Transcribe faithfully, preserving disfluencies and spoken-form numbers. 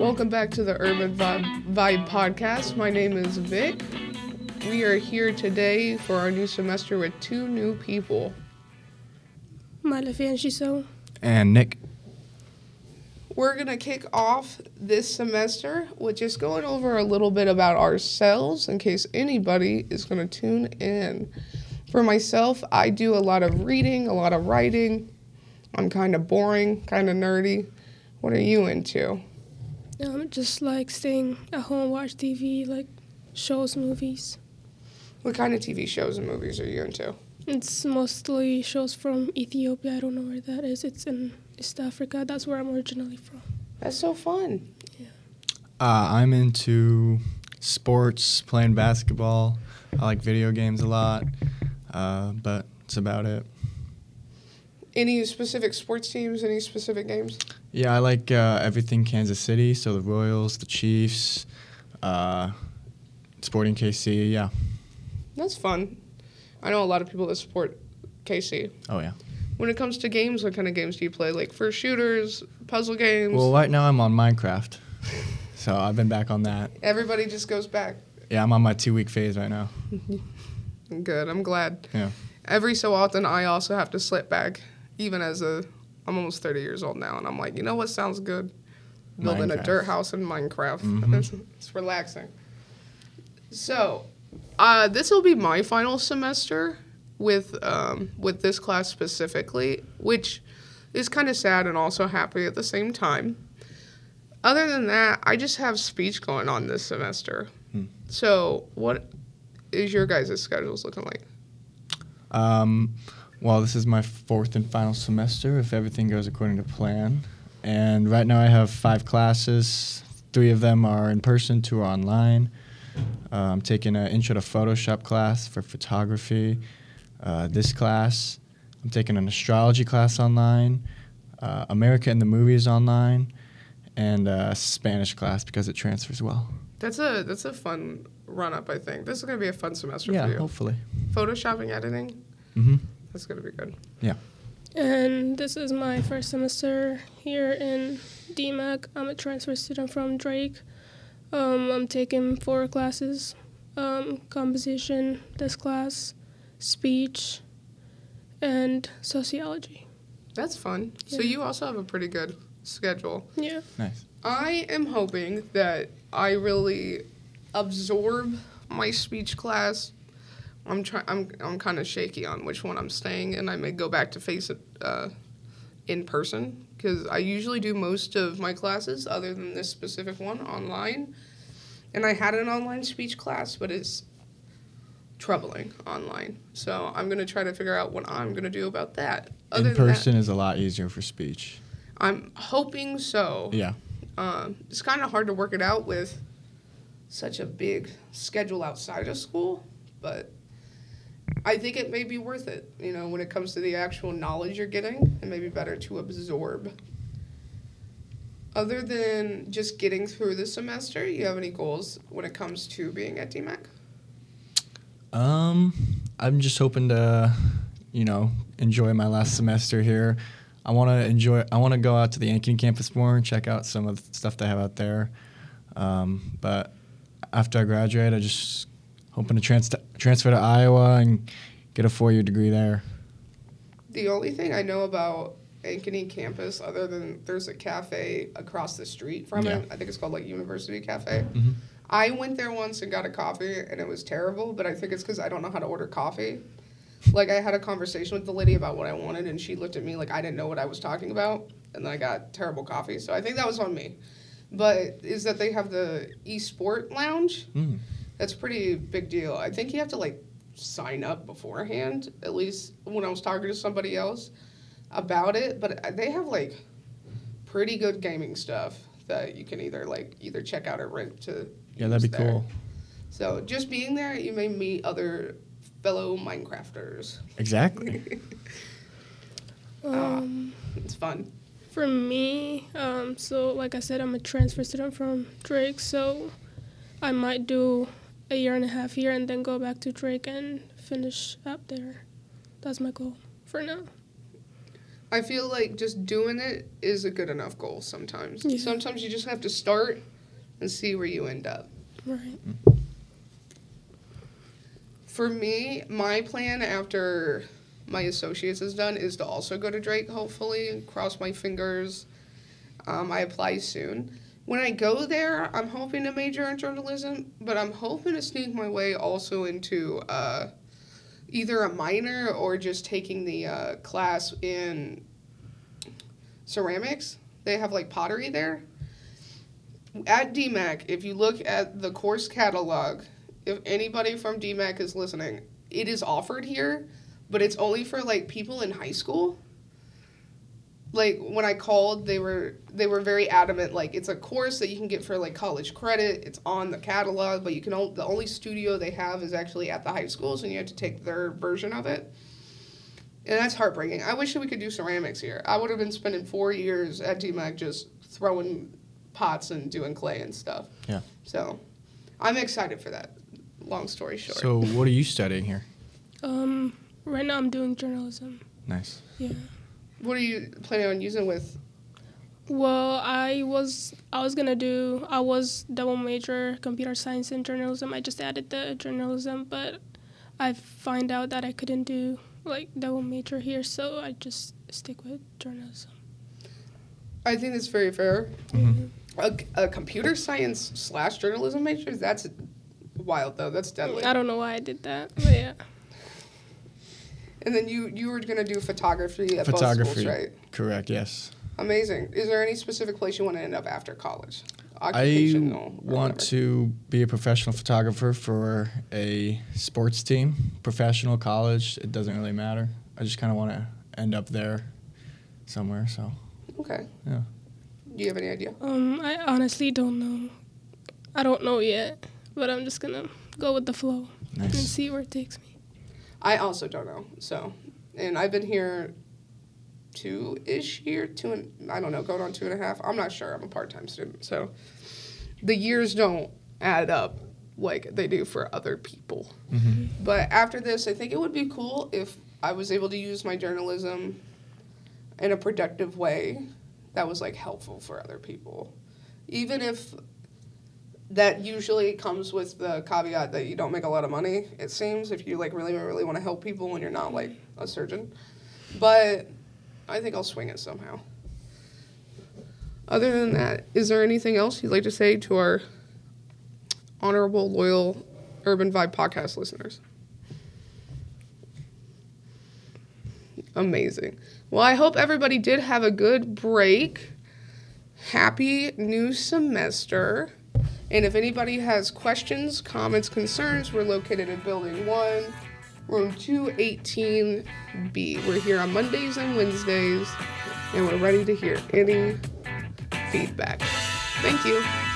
welcome back to the Urban Vibe, Vibe Podcast. My name is Vic. We are here today for our new semester with two new people. Malafi and Shiso. And Nick. We're going to kick off this semester with just going over a little bit about ourselves in case anybody is going to tune in. For myself, I do a lot of reading, a lot of writing. I'm kind of boring, kind of nerdy. What are you into? Um, just like staying at home, watch T V, like shows, movies. What kind of T V shows and movies are you into? It's mostly shows from Ethiopia. I don't know where that is. It's in East Africa. That's where I'm originally from. That's so fun. Yeah. Uh, I'm into sports, playing basketball. I like video games a lot, uh, but that's about it. Any specific sports teams, any specific games? Yeah, I like uh, everything Kansas City, so the Royals, the Chiefs, uh, Sporting K C, yeah. That's fun. I know a lot of people that support K C. Oh, yeah. When it comes to games, what kind of games do you play? Like first shooters, puzzle games? Well, right now I'm on Minecraft, so I've been back on that. Everybody just goes back. Yeah, I'm on my two-week phase right now. Good, I'm glad. Yeah. Every so often, I also have to slip back, even as a, I'm almost thirty years old now, and I'm like, you know what sounds good? Building Minecraft. a dirt house in Minecraft. Mm-hmm. It's, it's relaxing. So, uh, this will be my final semester with um, with this class specifically, which is kind of sad and also happy at the same time. Other than that, I just have speech going on this semester. Hmm. So, what is your guys' schedules looking like? Um, well, this is my fourth and final semester, if everything goes according to plan. And right now I have five classes. Three of them are in person, two are online. Uh, I'm taking an Intro to Photoshop class for photography. Uh, this class, I'm taking an astrology class online, uh, America in the Movies online, and a Spanish class because it transfers well. That's a that's a fun run-up, I think. This is going to be a fun semester Yeah, for you. hopefully. Photoshopping, editing, Mm-hmm. that's going to be good. Yeah. And this is my first semester here in D M A C. I'm a transfer student from Drake. Um, I'm taking four classes, um, composition, this class, speech, and sociology. That's fun. So Yeah. you also have a pretty good schedule. Yeah. Nice. I am hoping that I really absorb my speech class. I'm try- I'm I'm kind of shaky on which one I'm staying in. I may go back to face it uh, in person because I usually do most of my classes, other than this specific one, online. And I had an online speech class, but it's troubling online. So I'm gonna try to figure out what I'm gonna do about that. Other In than that, person is a lot easier for speech. I'm hoping so. Yeah. Um, it's kind of hard to work it out with such a big schedule outside of school, but I think it may be worth it. You know, when it comes to the actual knowledge you're getting, it may be better to absorb. Other than just getting through the semester, you have any goals when it comes to being at D M A C? Um, I'm just hoping to, you know, enjoy my last semester here. I want to enjoy. I want to go out to the Ankeny campus more and check out some of the stuff they have out there. Um, but after I graduate, I just hoping to trans- transfer to Iowa and get a four-year degree there. The only thing I know about Ankeny campus, other than there's a cafe across the street from Yeah. it, I think it's called like University Cafe. Mm-hmm. I went there once and got a coffee, and it was terrible, but I think it's because I don't know how to order coffee. Like, I had a conversation with the lady about what I wanted, and she looked at me like I didn't know what I was talking about, and then I got terrible coffee. So I think that was on me. But is that they have the eSport Lounge. Mm. That's a pretty big deal. I think you have to, like, sign up beforehand, at least when I was talking to somebody else about it. But they have, like, pretty good gaming stuff that you can either, like, either check out or rent to Yeah, that'd be use there. cool. So just being there, you may meet other fellow Minecrafters. Exactly. Um, It's fun. For me, um, so like I said, I'm a transfer student from Drake, so I might do a year and a half here and then go back to Drake and finish up there. That's my goal for now. I feel like just doing it is a good enough goal sometimes. Yeah. Sometimes you just have to start and see where you end up. Right. For me, my plan after my associates is done is to also go to Drake, hopefully. Cross my fingers. Um, I apply soon. When I go there, I'm hoping to major in journalism, but I'm hoping to sneak my way also into uh, either a minor or just taking the uh, class in ceramics. They have like pottery there. At D MAC, if you look at the course catalog, if anybody from D MAC is listening, it is offered here, but it's only for like people in high school. Like when I called, they were they were very adamant. Like it's a course that you can get for like college credit. It's on the catalog, but you can only, the only studio they have is actually at the high schools, and you have to take their version of it. And that's heartbreaking. I wish that we could do ceramics here. I would have been spending four years at D MAC just throwing pots and doing clay and stuff. Yeah. So I'm excited for that. Long story short. So what are you studying here? Um, right now I'm doing journalism. Nice. Yeah. What are you planning on using with? Well, I was I was gonna do I was double major computer science and journalism. I just added the journalism, but I find out that I couldn't do like double major here, so I just stick with journalism. I think that's very fair. Mm-hmm. A, a computer science slash journalism major, that's wild though. That's deadly. I don't know why I did that, but yeah. And then you you were gonna do photography at Photography. both schools, right? Correct. Yes. Amazing. Is there any specific place you want to end up after college? I Occupational or want whatever. to be a professional photographer for a sports team, professional, college. It doesn't really matter. I just kind of want to end up there somewhere. So. Okay. Yeah. Do you have any idea? Um, I honestly don't know. I don't know yet, but I'm just gonna go with the flow and Nice. see where it takes me. I also don't know. So, and I've been here two-ish year, two and I don't know, going on two and a half. I'm not sure. I'm a part-time student, so the years don't add up like they do for other people. Mm-hmm. But after this, I think it would be cool if I was able to use my journalism in a productive way that was like helpful for other people, even if that usually comes with the caveat that you don't make a lot of money, it seems, if you like really, really want to help people when you're not like a surgeon. But I think I'll swing it somehow. Other than that, is there anything else you'd like to say to our honorable, loyal Urban Vibe podcast listeners? Amazing. Well, I hope everybody did have a good break. Happy new semester. And if anybody has questions, comments, concerns, we're located in Building one, Room two eighteen B. We're here on Mondays and Wednesdays, and we're ready to hear any feedback. Thank you.